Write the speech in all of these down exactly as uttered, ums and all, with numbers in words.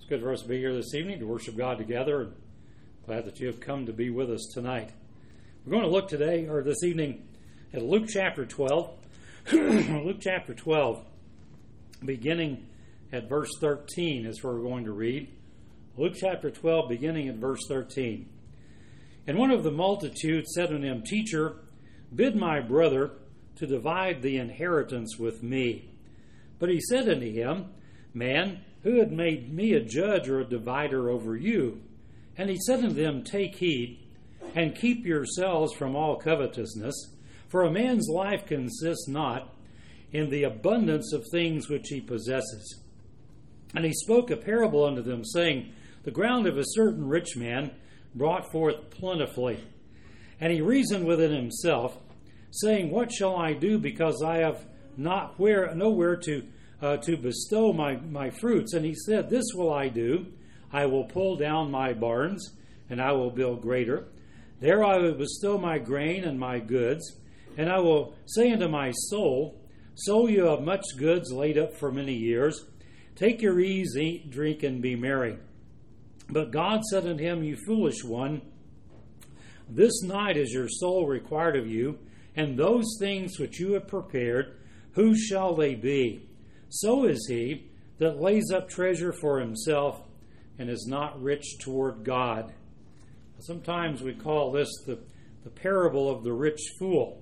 It's good for us to be here this evening to worship God together, and glad that you have come to be with us tonight. We're going to look today, or this evening, at Luke chapter twelve. Luke chapter twelve, beginning at verse thirteen is where we're going to read. Luke chapter twelve, beginning at verse thirteen. And one of the multitude said unto him, Teacher, bid my brother to divide the inheritance with me. But he said unto him, Man, who had made me a judge or a divider over you? And he said unto them, Take heed, and keep yourselves from all covetousness, for a man's life consists not in the abundance of things which he possesses. And he spoke a parable unto them, saying, The ground of a certain rich man brought forth plentifully. And he reasoned within himself, saying, What shall I do, because I have not where nowhere to uh, to bestow my, my fruits? And he said, This will I do. I will pull down my barns, and I will build greater. There I will bestow my grain and my goods. And I will say unto my soul, So you have much goods laid up for many years. Take your ease, eat, drink, and be merry. But God said unto him, You foolish one, this night is your soul required of you, and those things which you have prepared, whose shall they be? So is he that lays up treasure for himself and is not rich toward God. Sometimes we call this the, the parable of the rich fool.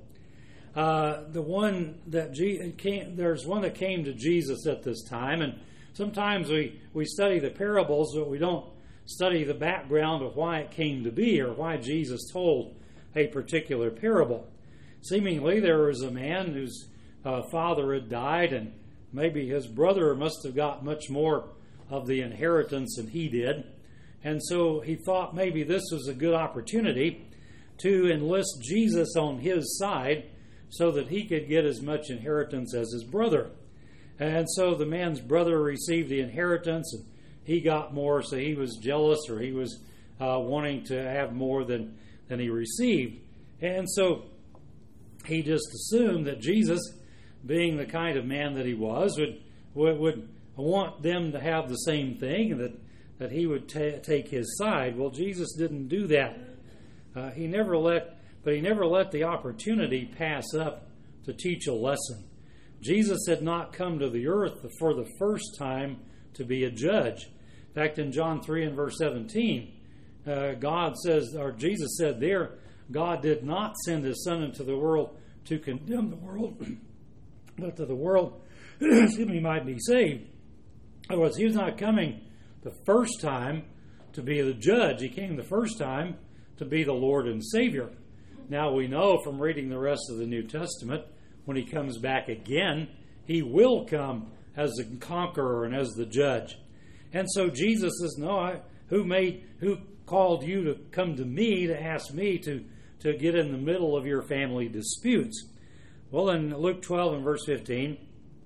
Uh, the one that Je- came, there's one that came to Jesus at this time, and sometimes we, we study the parables, but we don't study the background of why it came to be or why Jesus told a particular parable. Seemingly, there was a man whose uh, father had died, and maybe his brother must have got much more of the inheritance than he did. And so he thought maybe this was a good opportunity to enlist Jesus on his side so that he could get as much inheritance as his brother. And so the man's brother received the inheritance, and he got more, so he was jealous, or he was uh, wanting to have more than, than he received. And so he just assumed that Jesus, being the kind of man that he was, would would, would want them to have the same thing, and that, that he would ta- take his side. Well, Jesus didn't do that. Uh, he never let, but he never let the opportunity pass up to teach a lesson. Jesus had not come to the earth for the first time to be a judge. In fact, in John three and verse seventeen, uh, God says, or Jesus said there, God did not send his Son into the world to condemn the world, but that the world, excuse me, might be saved. In other words, he was not coming the first time to be the judge. He came the first time to be the Lord and Savior. Now we know from reading the rest of the New Testament, when he comes back again, he will come as the conqueror and as the judge. And so Jesus says, No, I, who made, who called you to come to me to ask me to, to get in the middle of your family disputes? Well, in Luke twelve and verse fifteen,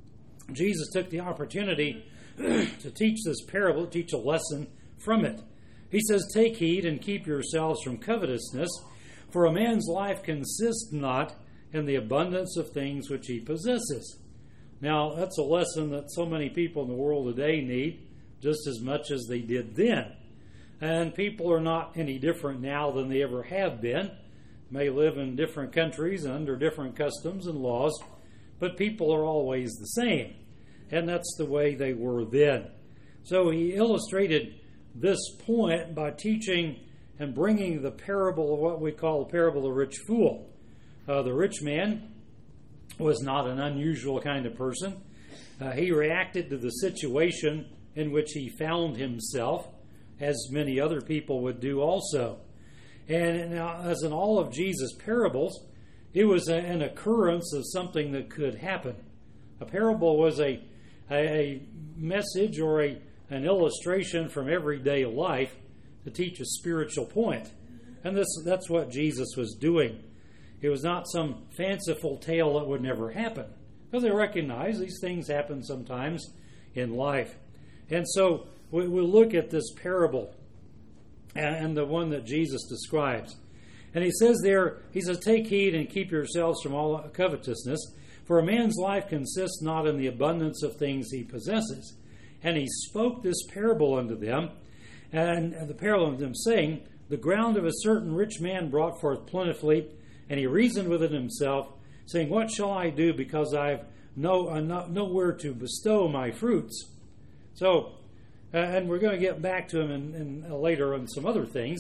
Jesus took the opportunity to teach this parable, teach a lesson from it. He says, Take heed and keep yourselves from covetousness, for a man's life consists not in the abundance of things which he possesses. Now, that's a lesson that so many people in the world today need, just as much as they did then. And people are not any different now than they ever have been. May live in different countries and under different customs and laws, but people are always the same. And that's the way they were then. So he illustrated this point by teaching and bringing the parable of what we call the parable of the rich fool. Uh, the rich man was not an unusual kind of person. Uh, he reacted to the situation in which he found himself, as many other people would do also. And now, as in all of Jesus' parables, it was a, an occurrence of something that could happen. A parable was a, a message or a, an illustration from everyday life to teach a spiritual point. And this that's what Jesus was doing. It was not some fanciful tale that would never happen, because they recognize these things happen sometimes in life. And so we, we look at this parable and, and the one that Jesus describes. And he says there, he says, Take heed and keep yourselves from all covetousness, for a man's life consists not in the abundance of things he possesses. And he spoke this parable unto them, and the parable unto them, saying, The ground of a certain rich man brought forth plentifully, and he reasoned within himself, saying, What shall I do, because I have no, uh, no, nowhere to bestow my fruits? So, uh, and we're going to get back to him in, in, uh, later on some other things.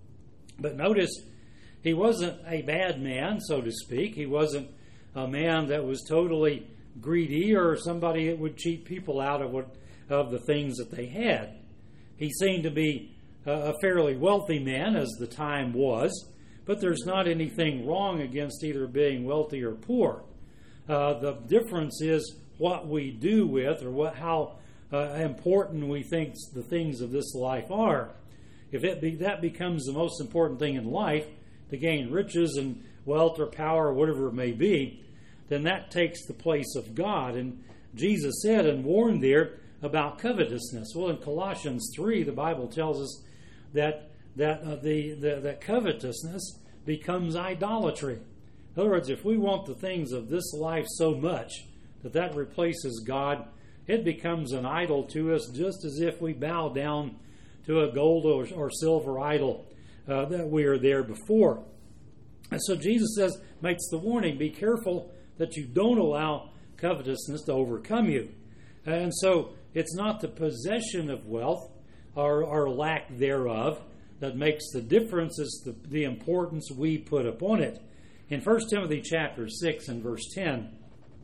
But notice, he wasn't a bad man, so to speak. He wasn't a man that was totally greedy or somebody that would cheat people out of what of the things that they had. He seemed to be a fairly wealthy man, as the time was, but there's not anything wrong against either being wealthy or poor. Uh, the difference is what we do with, or what how uh, important we think the things of this life are. If it be, that becomes the most important thing in life, to gain riches and wealth or power or whatever it may be, then that takes the place of God. And Jesus said and warned there about covetousness. Well, in Colossians three, the Bible tells us that that uh, the, the that covetousness becomes idolatry. In other words, if we want the things of this life so much that that replaces God, it becomes an idol to us, just as if we bow down to a gold or, or silver idol uh, that we are there before. And so Jesus says, makes the warning, be careful that you don't allow covetousness to overcome you. And so it's not the possession of wealth or, or lack thereof that makes the difference. It's the, the importance we put upon it. In First Timothy chapter six and verse ten,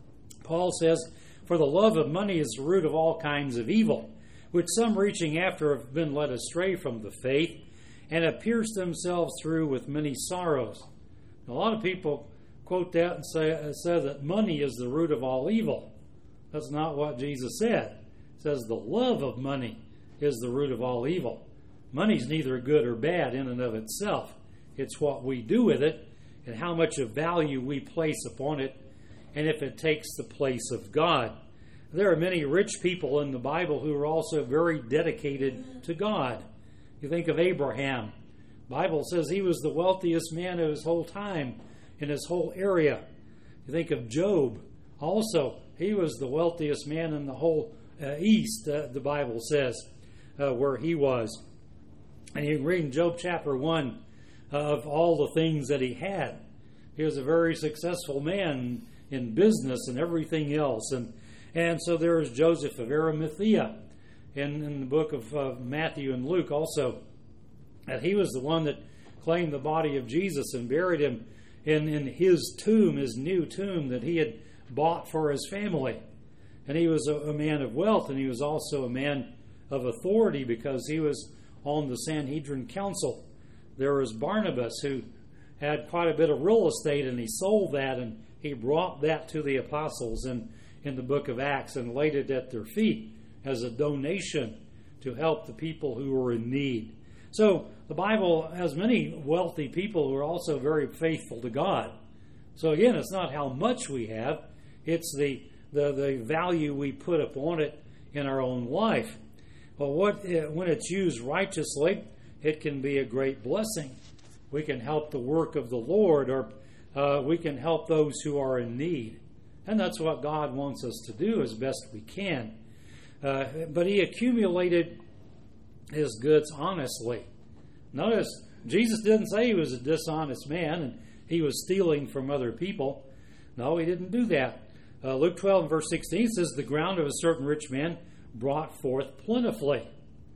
Paul says, For the love of money is the root of all kinds of evil, which some reaching after have been led astray from the faith, and have pierced themselves through with many sorrows. A lot of people quote that and say, say that money is the root of all evil. That's not what Jesus said. It says the love of money is the root of all evil. Money's neither good or bad in and of itself. It's what we do with it and how much of value we place upon it, and if it takes the place of God. There are many rich people in the Bible who are also very dedicated to God. You think of Abraham. The Bible says he was the wealthiest man of his whole time in his whole area. You think of Job. Also, he was the wealthiest man in the whole uh, East, uh, the Bible says, uh, where he was. And you can read in Job chapter one uh, of all the things that he had. He was a very successful man in business and everything else. And and so there is Joseph of Arimathea in, in the book of uh, Matthew and Luke also. And he was the one that claimed the body of Jesus and buried him in, in his tomb, his new tomb that he had bought for his family. And he was a, a man of wealth, and he was also a man of authority because he was on the Sanhedrin council. There was Barnabas, who had quite a bit of real estate, and he sold that, and he brought that to the apostles in, in the book of Acts and laid it at their feet as a donation to help the people who were in need. So the Bible has many wealthy people who are also very faithful to God. So again, it's not how much we have, it's the, the, the value we put upon it in our own life. Well, what when it's used righteously, it can be a great blessing. We can help the work of the Lord, or uh, we can help those who are in need. And that's what God wants us to do as best we can. Uh, but he accumulated his goods honestly. Notice, Jesus didn't say he was a dishonest man and he was stealing from other people. No, he didn't do that. Uh, Luke twelve and verse sixteen says, The ground of a certain rich man brought forth plentifully.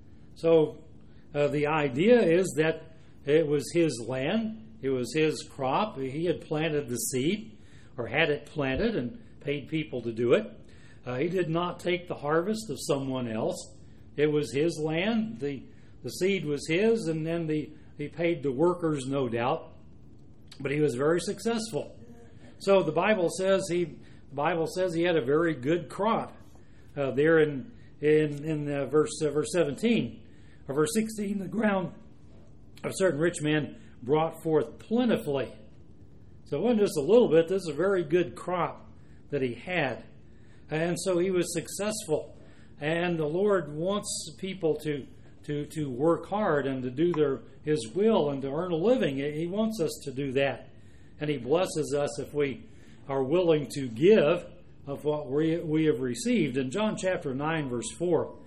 So uh, the idea is that it was his land, it was his crop, he had planted the seed, or had it planted and paid people to do it. Uh, he did not take the harvest of someone else. It was his land, the the seed was his, and then the he paid the workers, no doubt. But he was very successful. So the Bible says he the Bible says he had a very good crop. Uh, there in in in uh, verse uh, verse seventeen or verse sixteen, the ground of a certain rich man brought forth plentifully. So it wasn't just a little bit. This is a very good crop that he had, and so he was successful. And the Lord wants people to to to work hard and to do their His will and to earn a living. He wants us to do that, and He blesses us if we are willing to give of what we we have received. In John chapter nine, verse four,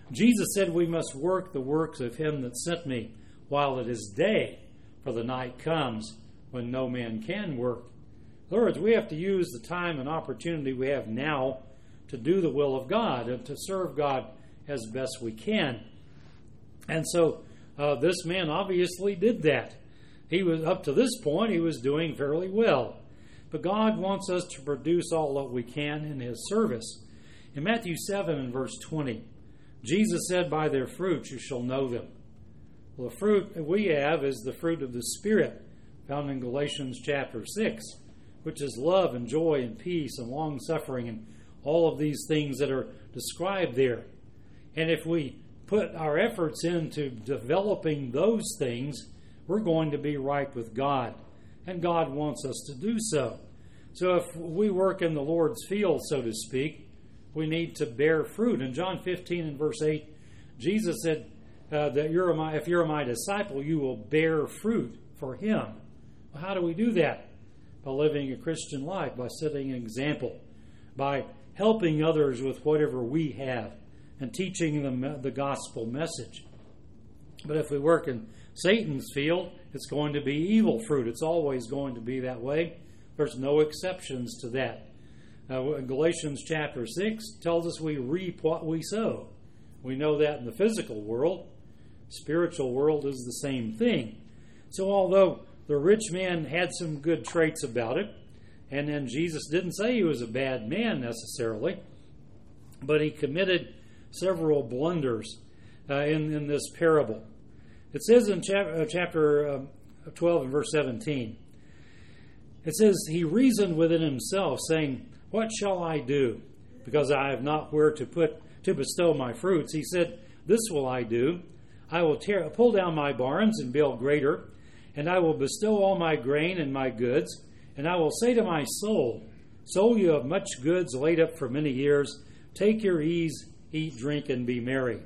Jesus said we must work the works of him that sent me while it is day, for the night comes when no man can work. In other words, we have to use the time and opportunity we have now to do the will of God and to serve God as best we can. And so uh, this man obviously did that. He was, up to this point, he was doing fairly well. But God wants us to produce all that we can in his service. In Matthew seven and verse twenty, Jesus said, by their fruits you shall know them. Well, the fruit that we have is the fruit of the Spirit, found in Galatians chapter six, which is love and joy and peace and long-suffering and all of these things that are described there. And if we put our efforts into developing those things, we're going to be right with God. And God wants us to do so. So if we work in the Lord's field, so to speak, we need to bear fruit. In John fifteen and verse eight, Jesus said uh, that you're my, if you're my disciple, you will bear fruit for him. Well, how do we do that? By living a Christian life, by setting an example, by helping others with whatever we have, and teaching them the gospel message. But if we work in Satan's field, it's going to be evil fruit. It's always going to be that way. There's no exceptions to that. Uh, Galatians chapter six tells us we reap what we sow. We know that in the physical world. Spiritual world is the same thing. So although the rich man had some good traits about it, and then Jesus didn't say he was a bad man necessarily, but he committed several blunders uh, in, in this parable. It says in chap- uh, chapter uh, twelve and verse seventeen, it says, he reasoned within himself, saying, what shall I do? Because I have not where to put to bestow my fruits. He said, this will I do. I will tear, pull down my barns and build greater, and I will bestow all my grain and my goods. And I will say to my soul, soul, you have much goods laid up for many years. Take your ease, eat, drink, and be merry.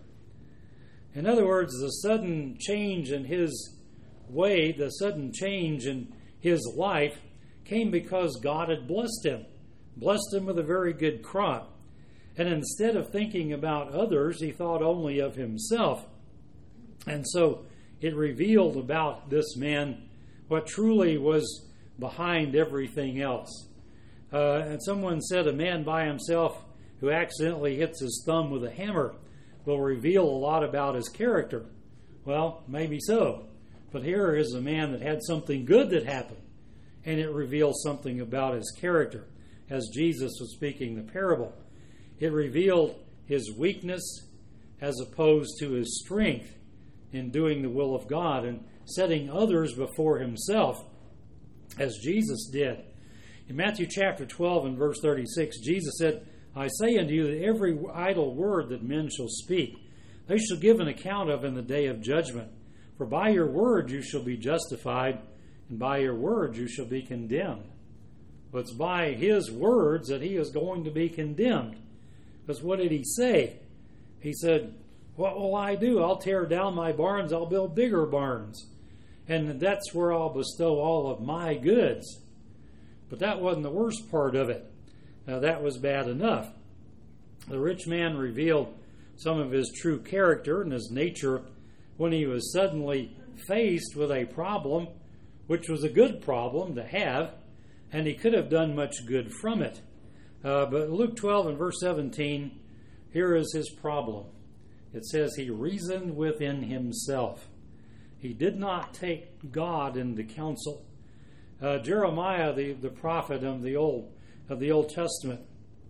In other words, the sudden change in his way, the sudden change in his life came because God had blessed him, blessed him with a very good crop. And instead of thinking about others, he thought only of himself. And so it revealed about this man what truly was behind everything else. Uh, and someone said a man by himself who accidentally hits his thumb with a hammer will reveal a lot about his character. Well, maybe so. But here is a man that had something good that happened, and it reveals something about his character. As Jesus was speaking the parable, it revealed his weakness as opposed to his strength in doing the will of God and setting others before himself, as Jesus did. In Matthew chapter twelve and verse thirty-six, Jesus said, I say unto you that every idle word that men shall speak, they shall give an account of in the day of judgment. For by your word you shall be justified, and by your word you shall be condemned. But it's by his words that he is going to be condemned. Because what did he say? He said, what will I do? I'll tear down my barns, I'll build bigger barns. And that's where I'll bestow all of my goods. But that wasn't the worst part of it. Now, that was bad enough. The rich man revealed some of his true character and his nature when he was suddenly faced with a problem, which was a good problem to have, and he could have done much good from it. Uh, but Luke twelve and verse seventeen, here is his problem. It says he reasoned within himself. He did not take God into counsel. Uh, Jeremiah, the, the prophet of the Old of the Old Testament,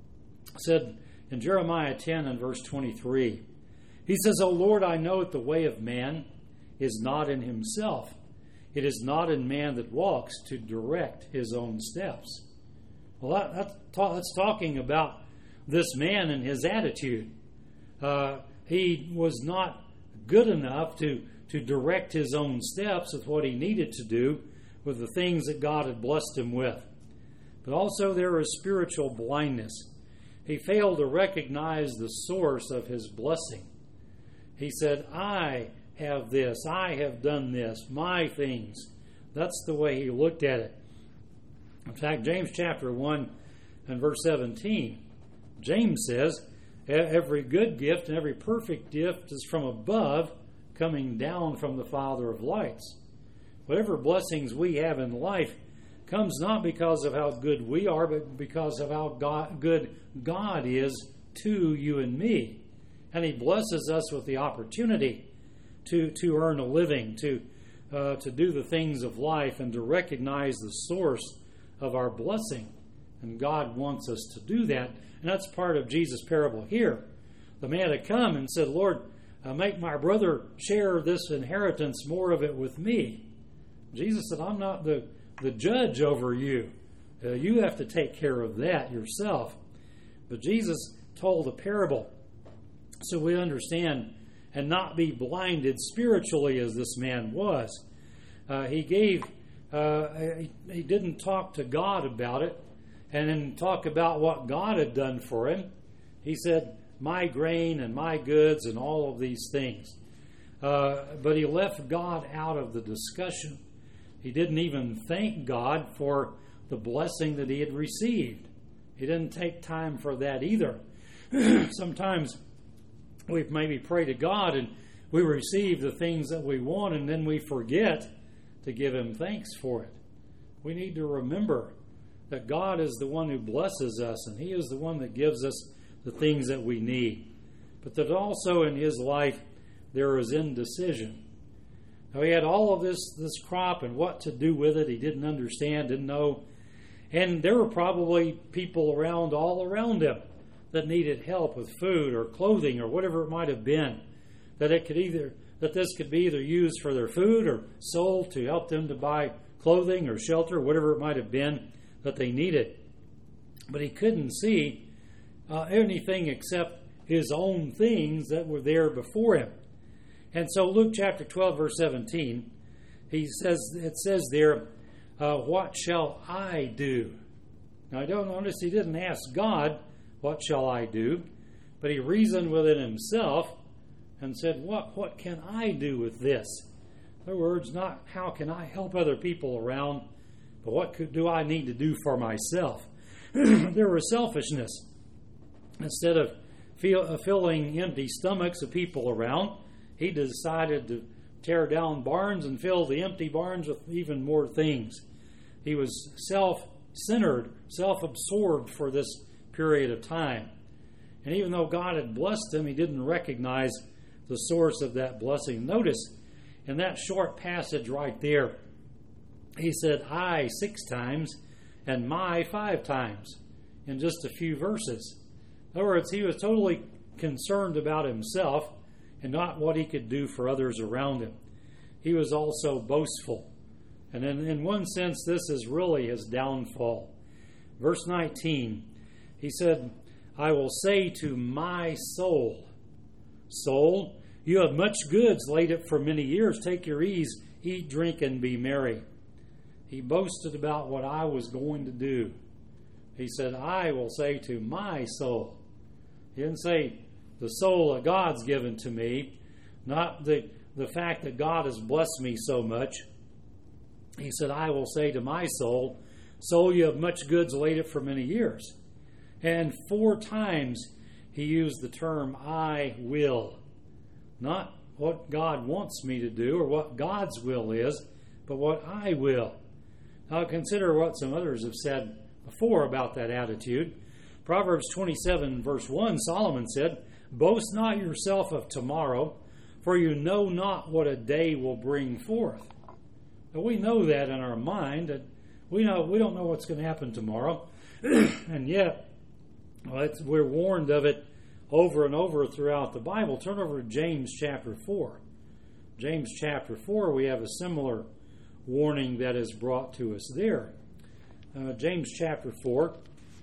said in Jeremiah ten and verse twenty-three, he says, O Lord, I know that the way of man is not in himself. It is not in man that walks to direct his own steps. Well, that, that, that's talking about this man and his attitude. Uh, he was not good enough to, to direct his own steps with what he needed to do with the things that God had blessed him with. But also there is spiritual blindness. He failed to recognize the source of his blessing. He said, I have this, I have done this, my things. That's the way he looked at it. In fact, James chapter one and verse seventeen, James says, Every good gift and every perfect gift is from above, coming down from the Father of lights. Whatever blessings we have in life comes not because of how good we are, but because of how God, good God is to you and me. And He blesses us with the opportunity to, to earn a living, to, uh, to do the things of life, and to recognize the source of our blessing. And God wants us to do that. And that's part of Jesus' parable here. The man had come and said, Lord, uh, make my brother share this inheritance, more of it with me. Jesus said, I'm not the, the judge over you. Uh, you have to take care of that yourself. But Jesus told a parable so we understand and not be blinded spiritually as this man was. Uh, he gave, uh, he, he didn't talk to God about it and then talk about what God had done for him. He said, my grain and my goods and all of these things. Uh, but he left God out of the discussion. He didn't even thank God for the blessing that he had received. He didn't take time for that either. Sometimes we maybe pray to God and we receive the things that we want, and then we forget to give Him thanks for it. We need to remember that God is the one who blesses us, and He is the one that gives us the things that we need. But that also in his life there is indecision. Now, he had all of this, this crop and what to do with it. He didn't understand, didn't know. And there were probably people around, all around him, that needed help with food or clothing or whatever it might have been. That it could either that this could be either used for their food or sold to help them to buy clothing or shelter, whatever it might have been that they needed. But he couldn't see uh, anything except his own things that were there before him. And so Luke chapter twelve, verse seventeen, he says, it says there, uh, what shall I do? Now, I don't notice he didn't ask God, what shall I do? But he reasoned within himself and said, what, what can I do with this? In other words, not how can I help other people around, but what could, do I need to do for myself? There was selfishness. Instead of feel, uh, filling empty stomachs of people around, he decided to tear down barns and fill the empty barns with even more things. He was self-centered, self-absorbed for this period of time. And even though God had blessed him, he didn't recognize the source of that blessing. Notice in that short passage right there, he said, I six times and my five times in just a few verses. In other words, he was totally concerned about himself and not what he could do for others around him. He was also boastful. And in, in one sense, this is really his downfall. Verse nineteen, he said, I will say to my soul, soul, you have much goods laid up for many years. Take your ease, eat, drink, and be merry. He boasted about what I was going to do. He said, I will say to my soul. He didn't say the soul that God's given to me, not the, the fact that God has blessed me so much. He said, I will say to my soul, soul, you have much goods laid up for many years. And four times he used the term, I will. Not what God wants me to do or what God's will is, but what I will. Now consider what some others have said before about that attitude. Proverbs twenty-seven, verse one, Solomon said, boast not yourself of tomorrow, for you know not what a day will bring forth. Now, we know that in our mind, that we know we don't know what's going to happen tomorrow, and yet well, it's, we're warned of it over and over throughout the Bible. Turn over to James chapter four. James chapter four, we have a similar warning that is brought to us there. Uh, James chapter four,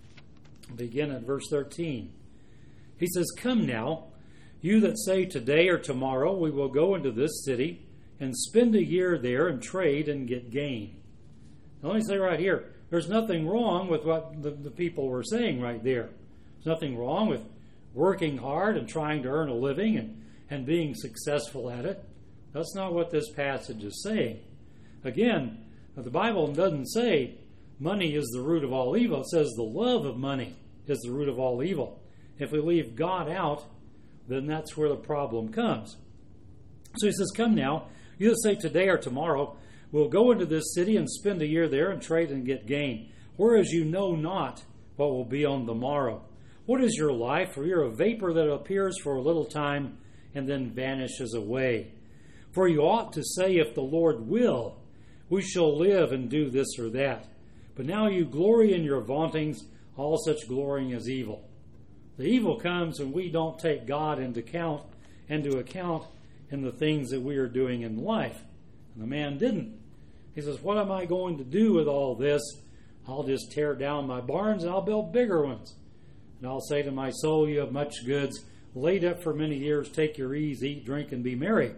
begin at verse thirteen. He says, come now, you that say today or tomorrow we will go into this city and spend a year there and trade and get gain. Now let me say right here, there's nothing wrong with what the, the people were saying right there. There's nothing wrong with working hard and trying to earn a living and, and being successful at it. That's not what this passage is saying. Again, the Bible doesn't say money is the root of all evil. It says the love of money is the root of all evil. If we leave God out, then that's where the problem comes. So he says, come now, you say today or tomorrow, we'll go into this city and spend a year there and trade and get gain, whereas you know not what will be on the morrow. What is your life? For you're a vapor that appears for a little time and then vanishes away. For you ought to say, if the Lord will, we shall live and do this or that. But now you glory in your vauntings, all such glorying is evil. The evil comes when we don't take God into account, into account in the things that we are doing in life. And the man didn't. He says, what am I going to do with all this? I'll just tear down my barns and I'll build bigger ones. And I'll say to my soul, you have much goods laid up for many years. Take your ease, eat, drink, and be merry.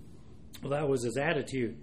Well, that was his attitude.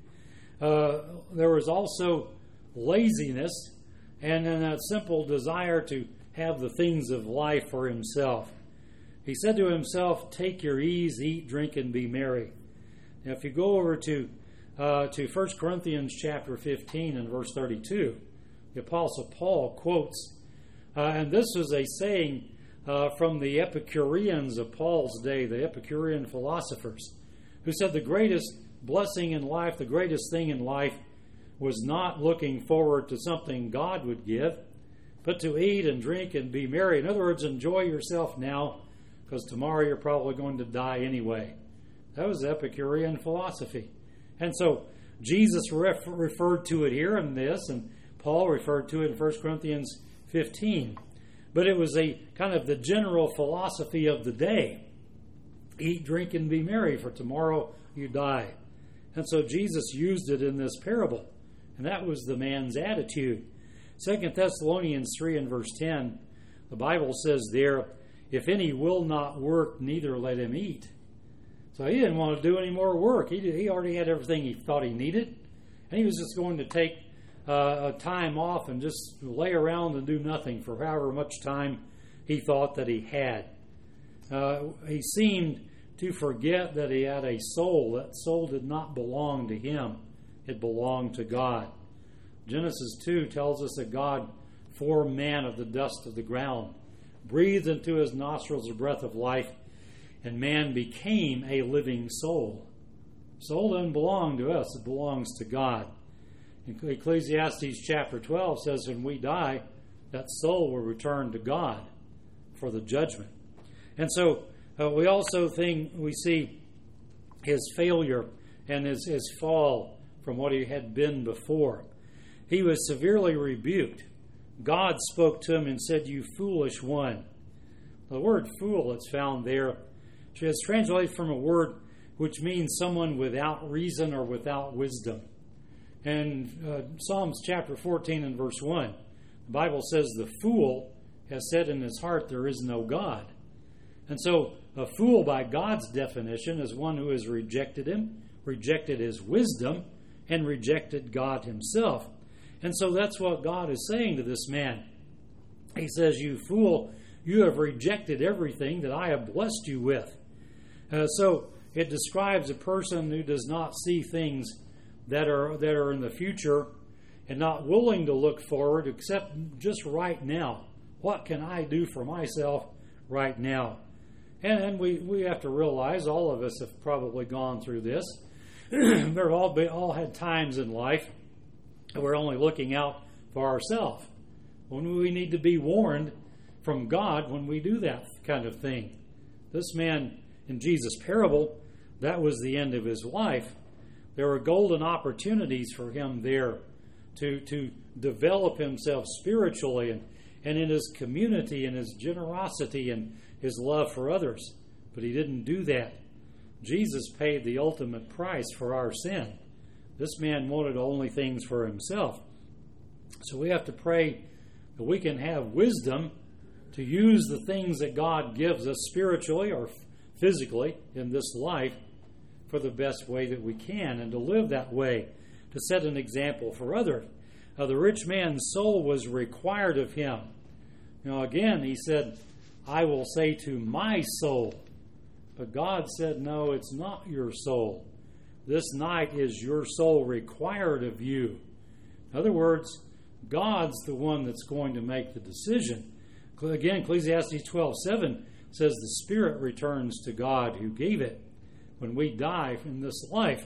Uh, there was also laziness and then a simple desire to have the things of life for himself. He said to himself, take your ease, eat, drink, and be merry. Now, if you go over to uh, to First Corinthians chapter fifteen and verse thirty-two, the Apostle Paul quotes, uh, and this was a saying uh, from the Epicureans of Paul's day, the Epicurean philosophers, who said the greatest blessing in life, the greatest thing in life, was not looking forward to something God would give, but to eat and drink and be merry. In other words, enjoy yourself now, because tomorrow you're probably going to die anyway. That was Epicurean philosophy. And so Jesus ref- referred to it here in this, and Paul referred to it in First Corinthians fifteen. But it was a kind of the general philosophy of the day. Eat, drink, and be merry, for tomorrow you die. And so Jesus used it in this parable. And that was the man's attitude. Second Thessalonians three and verse ten, the Bible says there, if any will not work, neither let him eat. So he didn't want to do any more work. He, did, he already had everything he thought he needed. And he was just going to take uh, a time off and just lay around and do nothing for however much time he thought that he had. Uh, he seemed to forget that he had a soul. That soul did not belong to him. It belonged to God. Genesis two tells us that God formed man of the dust of the ground, breathed into his nostrils the breath of life, and man became a living soul. Soul doesn't belong to us, it belongs to God. Ecclesiastes chapter twelve says when we die, that soul will return to God for the judgment. And so uh, we also think we see his failure and his, his fall from what he had been before. He was severely rebuked. God spoke to him and said, you foolish one. The word fool that's found there is translated from a word which means someone without reason or without wisdom. And uh, Psalms chapter fourteen and verse one, the Bible says, the fool has said in his heart, there is no God. And so a fool by God's definition is one who has rejected him, rejected his wisdom, and rejected God himself. And so that's what God is saying to this man. He says, you fool, you have rejected everything that I have blessed you with. Uh, so it describes a person who does not see things that are that are in the future and not willing to look forward except just right now. What can I do for myself right now? And, and we, we have to realize, all of us have probably gone through this. We've all, been, all had times in life that we're only looking out for ourselves. When we need to be warned from God when we do that kind of thing. This man in Jesus' parable, that was the end of his life. There were golden opportunities for him there to, to develop himself spiritually and, and in his community and his generosity and his love for others. But he didn't do that. Jesus paid the ultimate price for our sin. This man wanted only things for himself. So we have to pray that we can have wisdom to use the things that God gives us spiritually or physically in this life for the best way that we can, and to live that way, to set an example for others. Uh, the rich man's soul was required of him. You know, again, he said, I will say to my soul. But God said, no, it's not your soul. This night is your soul required of you. In other words, God's the one that's going to make the decision. Again, Ecclesiastes twelve seven says the spirit returns to God who gave it. When we die from this life,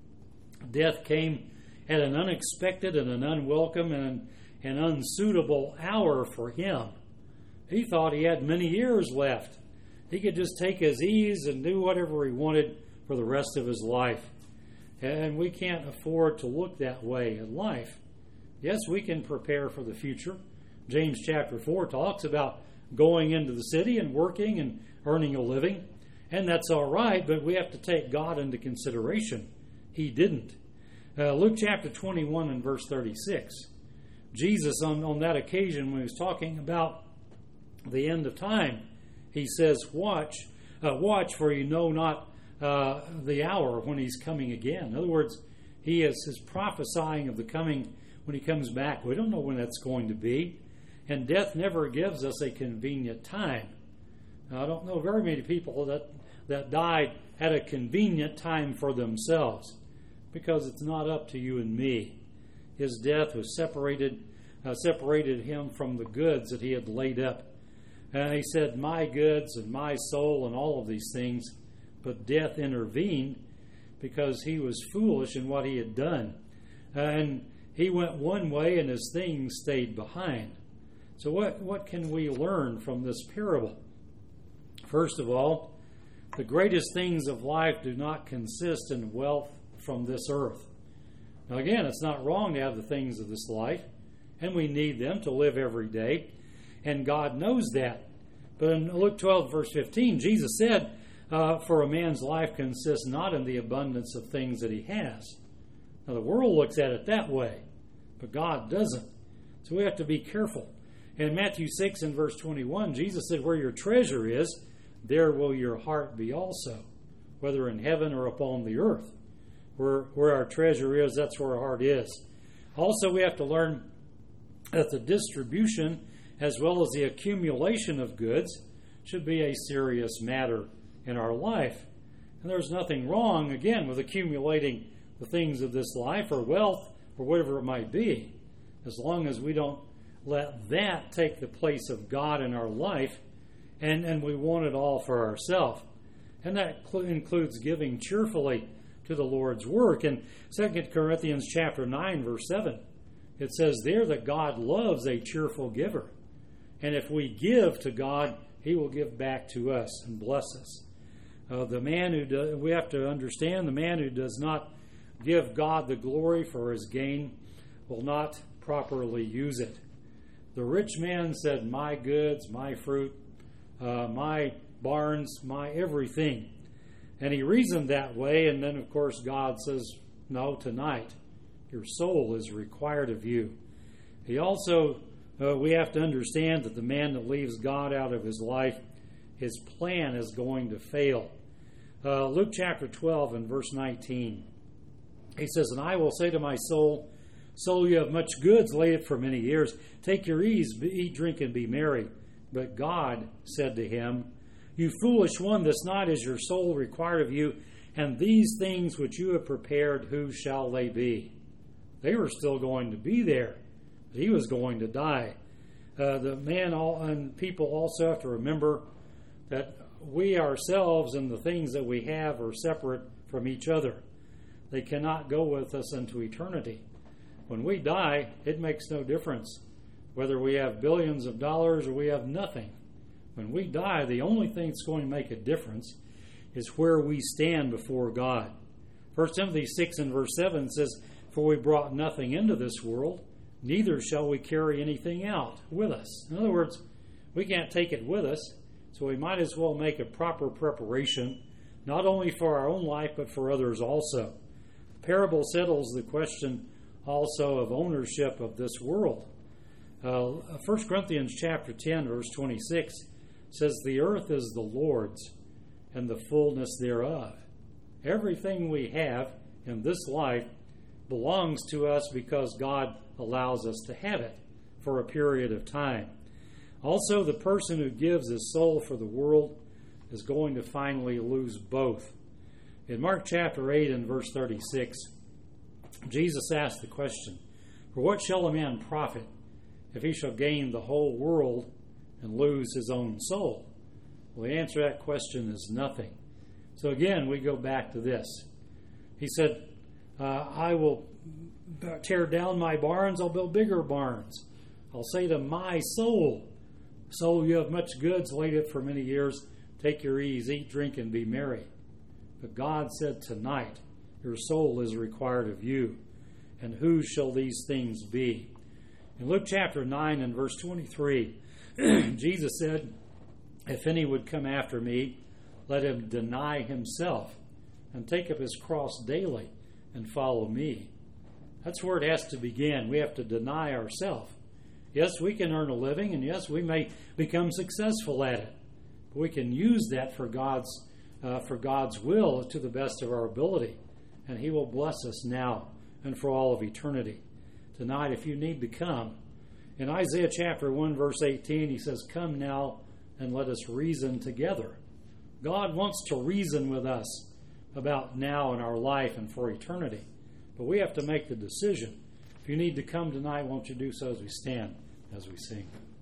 death came at an unexpected and an unwelcome and an unsuitable hour for him. He thought he had many years left. He could just take his ease and do whatever he wanted for the rest of his life. And we can't afford to look that way in life. Yes, we can prepare for the future. James chapter four talks about going into the city and working and earning a living. And that's all right, but we have to take God into consideration. He didn't. Uh, Luke chapter twenty-one and verse thirty-six. Jesus, on, on that occasion when he was talking about the end of time, he says, watch, uh, watch for you know not uh, the hour when he's coming again. In other words, he is, is prophesying of the coming when he comes back. We don't know when that's going to be. And death never gives us a convenient time. Now, I don't know very many people that, that died at a convenient time for themselves, because it's not up to you and me. His death was separated, uh, separated him from the goods that he had laid up. And he said, my goods and my soul and all of these things, but death intervened because he was foolish in what he had done. And he went one way and his things stayed behind. So what, what can we learn from this parable? First of all, the greatest things of life do not consist in wealth from this earth. Now again, it's not wrong to have the things of this life, and we need them to live every day, and God knows that. But in Luke twelve, verse fifteen, Jesus said, uh, for a man's life consists not in the abundance of things that he has. Now the world looks at it that way, but God doesn't. So we have to be careful. In Matthew six and verse twenty-one, Jesus said, where your treasure is, there will your heart be also, whether in heaven or upon the earth. Where, where our treasure is, that's where our heart is. Also, we have to learn that the distribution as well as the accumulation of goods should be a serious matter in our life. And there's nothing wrong, again, with accumulating the things of this life or wealth or whatever it might be, as long as we don't let that take the place of God in our life and, and we want it all for ourselves. And that cl- includes giving cheerfully to the Lord's work. In Second Corinthians chapter nine, verse seven, it says there that God loves a cheerful giver. And if we give to God, he will give back to us and bless us. Uh, the man who do, we have to understand, the man who does not give God the glory for his gain will not properly use it. The rich man said, my goods, my fruit, uh, my barns, my everything. And he reasoned that way, and then, of course, God says, no, tonight, your soul is required of you. He also, uh, we have to understand that the man that leaves God out of his life, his plan is going to fail. Uh, Luke chapter twelve and verse nineteen, he says, and I will say to my soul, soul, you have much goods laid up for many years. Take your ease, eat, drink, and be merry. But God said to him, you foolish one, this night is your soul required of you, and these things which you have prepared, whose shall they be? They were still going to be there, but he was going to die. Uh, the man all, and people also have to remember that we ourselves and the things that we have are separate from each other. They cannot go with us into eternity. When we die, it makes no difference whether we have billions of dollars or we have nothing. When we die, the only thing that's going to make a difference is where we stand before God. First Timothy six and verse seven says, for we brought nothing into this world, neither shall we carry anything out with us. In other words, we can't take it with us, so we might as well make a proper preparation, not only for our own life, but for others also. The parable settles the question also of ownership of this world. Uh, First Corinthians chapter ten, verse twenty-six, says, the earth is the Lord's, and the fullness thereof. Everything we have in this life belongs to us because God allows us to have it for a period of time. Also, the person who gives his soul for the world is going to finally lose both. In Mark chapter eight and verse thirty-six, Jesus asked the question, for what shall a man profit if he shall gain the whole world and lose his own soul? Well, the answer to that question is nothing. So again, we go back to this. He said, uh, I will tear down my barns, I'll build bigger barns. I'll say to my soul, soul, you have much goods, laid it for many years. Take your ease, eat, drink, and be merry. But God said, tonight, your soul is required of you. And whose shall these things be? In Luke chapter nine and verse twenty-three, Jesus said, if any would come after me, let him deny himself and take up his cross daily and follow me. That's where it has to begin. We have to deny ourselves. Yes, we can earn a living, and yes, we may become successful at it. But we can use that for God's uh, for God's will to the best of our ability, and He will bless us now and for all of eternity. Tonight, if you need to come, in Isaiah chapter one, verse eighteen, He says, come now and let us reason together. God wants to reason with us about now in our life and for eternity. But we have to make the decision. If you need to come tonight, won't you do so as we stand, as we sing?